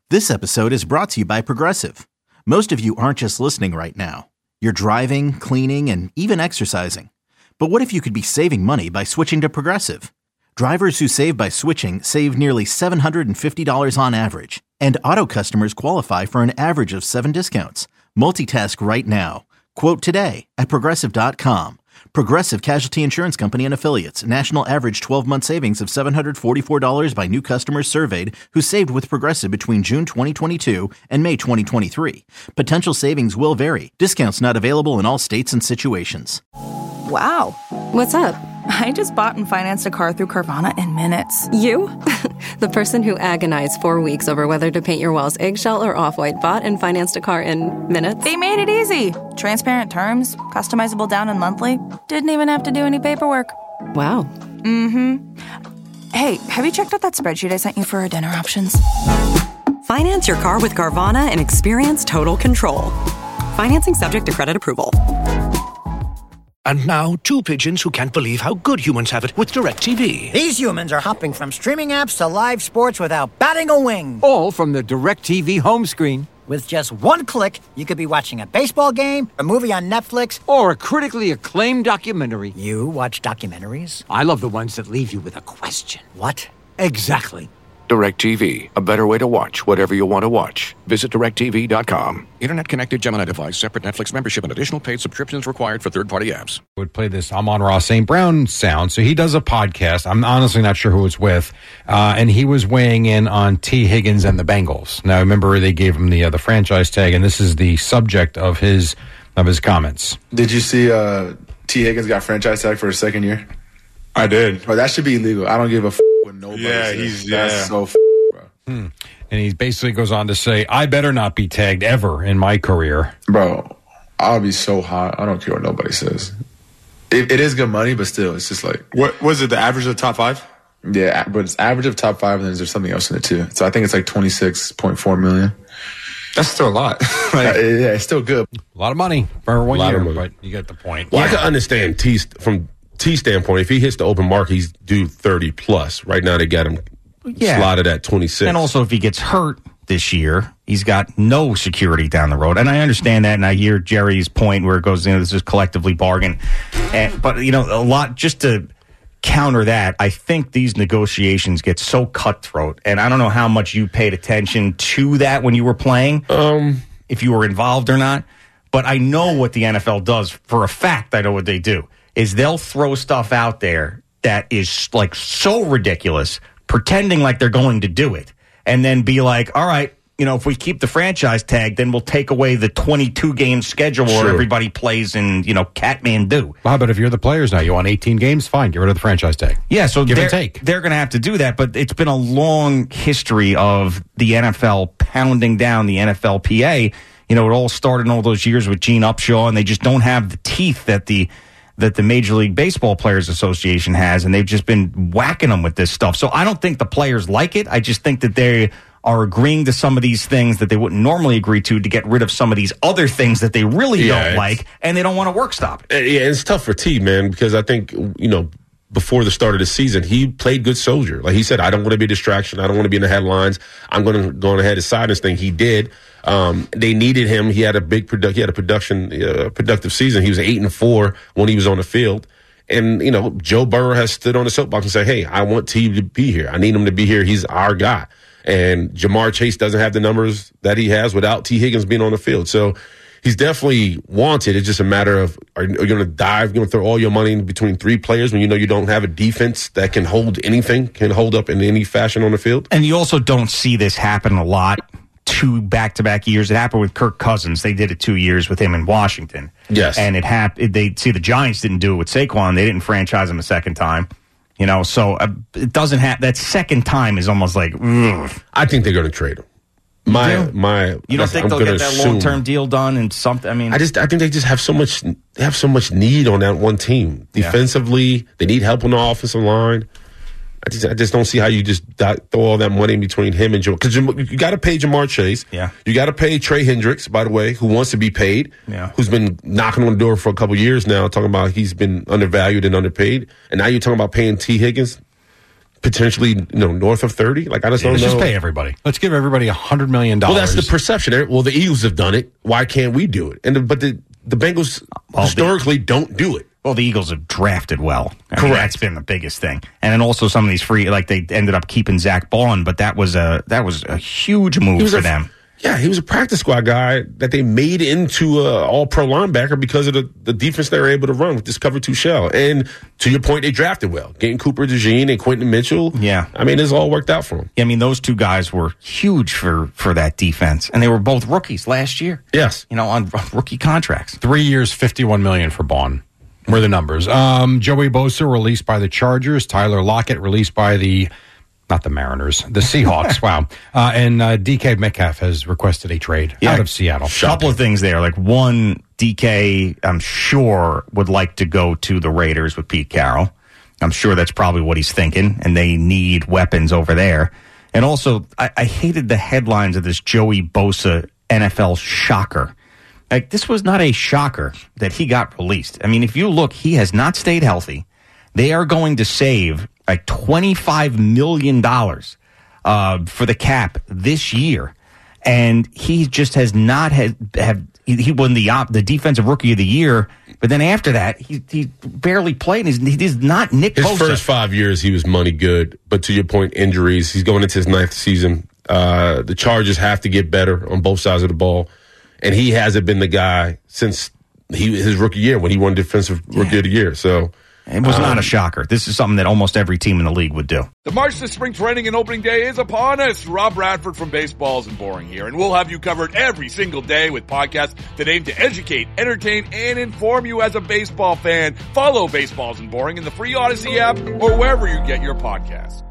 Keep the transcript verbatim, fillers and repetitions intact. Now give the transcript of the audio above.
This episode is brought to you by Progressive. Most of you aren't just listening right now. You're driving, cleaning, and even exercising. But what if you could be saving money by switching to Progressive? Drivers who save by switching save nearly seven hundred fifty dollars on average. And auto customers qualify for an average of seven discounts. Multitask right now. Quote today at Progressive dot com. Progressive Casualty Insurance Company and Affiliates. National average twelve-month savings of seven hundred forty-four dollars by new customers surveyed who saved with Progressive between June twenty twenty-two and May twenty twenty-three. Potential savings will vary. Discounts not available in all states and situations. Wow. What's up? I just bought and financed a car through Carvana in minutes. You? The person who agonized four weeks over whether to paint your walls eggshell or off-white bought and financed a car in minutes? They made it easy. Transparent terms, customizable down and monthly. Didn't even have to do any paperwork. Wow. Mm-hmm. Hey, have you checked out that spreadsheet I sent you for our dinner options? Finance your car with Carvana and experience total control. Financing subject to credit approval. And now, two pigeons who can't believe how good humans have it with DirecTV. These humans are hopping from streaming apps to live sports without batting a wing. All from the DirecTV home screen. With just one click, you could be watching a baseball game, a movie on Netflix, or a critically acclaimed documentary. You watch documentaries? I love the ones that leave you with a question. What? Exactly. DirecTV, a better way to watch whatever you want to watch. Visit direct T V dot com. Internet-connected Gemini device, separate Netflix membership, and additional paid subscriptions required for third-party apps. Would play this Amon-Ra Saint Brown sound. So he does a podcast. I'm honestly not sure who it's with. Uh, and he was weighing in on T. Higgins and the Bengals. Now, remember, they gave him the uh, the franchise tag, and this is the subject of his of his comments. Did you see uh, T. Higgins got franchise tag for his second year? I did. Oh, that should be illegal. I don't give a f- what nobody Yeah, says. he's That's yeah. so f- bro. Hmm. And he basically goes on to say, I better not be tagged ever in my career. Bro, I'll be so hot. I don't care what nobody says. It, it is good money, but still, it's just like... What was it, the average of the top five? Yeah, but it's average of top five, and then there's something else in it, too. So I think it's like twenty-six point four million. That's still a lot. Like, uh, yeah, it's still good. A lot of money for one lot year, of money. but you get the point. Well, Yeah. I can understand T from T standpoint. If he hits the open mark, he's due thirty plus. Right now, they got him Yeah. slotted at twenty-six. And also, if he gets hurt this year, he's got no security down the road. And I understand that, and I hear Jerry's point where it goes, you know, this is collectively bargain. And, but, you know, a lot, just to counter that, I think these negotiations get so cutthroat. And I don't know how much you paid attention to that when you were playing, um, if you were involved or not. But I know what the N F L does. For a fact, I know what they do, is they'll throw stuff out there that is, like, so ridiculous, pretending like they're going to do it, and then be like, all right, you know, if we keep the franchise tag, then we'll take away the twenty-two game schedule where Sure. everybody plays in, you know, Kathmandu. Well, but if you're the players now, you want eighteen games, fine, get rid of the franchise tag. Yeah, so Give they're, and take. they're going to have to do that, but it's been a long history of the N F L pounding down the N F L P A. You know, it all started in all those years with Gene Upshaw, and they just don't have the teeth that the that the Major League Baseball Players Association has, and they've just been whacking them with this stuff. So I don't think the players like it. I just think that they are agreeing to some of these things that they wouldn't normally agree to to get rid of some of these other things that they really Yeah, don't it's- like, and they don't want to work stop it. Uh, Yeah, it's tough for T, man, because I think, you know, before the start of the season, he played good soldier. Like he said, I don't want to be a distraction. I don't want to be in the headlines. I'm going to go on ahead and sign this thing. He did. Um, they needed him. He had a big product. He had a production, uh, productive season. He was eight and four when he was on the field. And, you know, Joe Burrow has stood on the soapbox and said, hey, I want T to be here. I need him to be here. He's our guy. And Jamar Chase doesn't have the numbers that he has without T Higgins being on the field. So he's definitely wanted. It's just a matter of, are you going to dive, going to throw all your money in between three players when you know you don't have a defense that can hold anything, can hold up in any fashion on the field? And you also don't see this happen a lot. Two back-to-back years. It happened with Kirk Cousins. They did it two years with him in Washington. Yes. And it happened. They see the Giants didn't do it with Saquon. They didn't franchise him a second time. You know, so uh, it doesn't have that second time is almost like. Ugh. I think they're going to trade him. My You do? my. You don't think I'm they'll gonna get that assume- long-term deal done and something? I mean, I just I think they just have so much they have so much need on that one team. Yeah. Defensively, they need help on the offensive line. I just I just don't see how you just di- throw all that money in between him and Joe, because you, you got to pay Jamar Chase. Yeah. You got to pay Trey Hendricks, by the way, who wants to be paid. Yeah. Who's been knocking on the door for a couple years now, talking about he's been undervalued and underpaid. And now you're talking about paying T Higgins. potentially, you know, north of thirty. Like, I just Yeah, don't let's know. just pay everybody. Let's give everybody a hundred million dollars. Well, that's the perception. Well, the Eagles have done it. Why can't we do it? And the, but the the Bengals Well, historically don't do it. Well, the Eagles have drafted well. I mean, Correct. that's been the biggest thing. And then also some of these free, like they ended up keeping Zach Bond, but that was a that was a huge move was for a- them. Yeah, he was a practice squad guy that they made into a all-pro linebacker because of the, the defense they were able to run with this cover two shell. And to your point, they drafted well. Getting Cooper DeJean and Quentin Mitchell. Yeah. I mean, this all worked out for them. I mean, those two guys were huge for, for that defense, and they were both rookies last year. Yes. You know, on rookie contracts. Three years, fifty-one million for Bond. Were the numbers. Um, Joey Bosa released by the Chargers. Tyler Lockett released by the, not the Mariners, the Seahawks. Wow. Uh, and uh, D K Metcalf has requested a trade Yeah. out of Seattle. A couple of things there. Like, one, D K, I'm sure, would like to go to the Raiders with Pete Carroll. I'm sure that's probably what he's thinking, and they need weapons over there. And also, I, I hated the headlines of this Joey Bosa N F L shocker. Like, this was not a shocker that he got released. I mean, if you look, he has not stayed healthy. They are going to save like twenty-five million dollars uh, for the cap this year. And he just has not had, have, he, he won the op, the defensive rookie of the year. But then after that, he, he barely played. He's, he is not Nick His Bosa. first five years, he was money good. But to your point, injuries. He's going into his ninth season. Uh, the Chargers have to get better on both sides of the ball. And he hasn't been the guy since he his rookie year when he won Defensive Rookie of the Year. So it was um, not a shocker. This is something that almost every team in the league would do. The march to spring training and opening day is upon us. Rob Bradford from Baseballs and Boring here, and we'll have you covered every single day with podcasts that aim to educate, entertain, and inform you as a baseball fan. Follow Baseballs and Boring in the free Odyssey app or wherever you get your podcasts.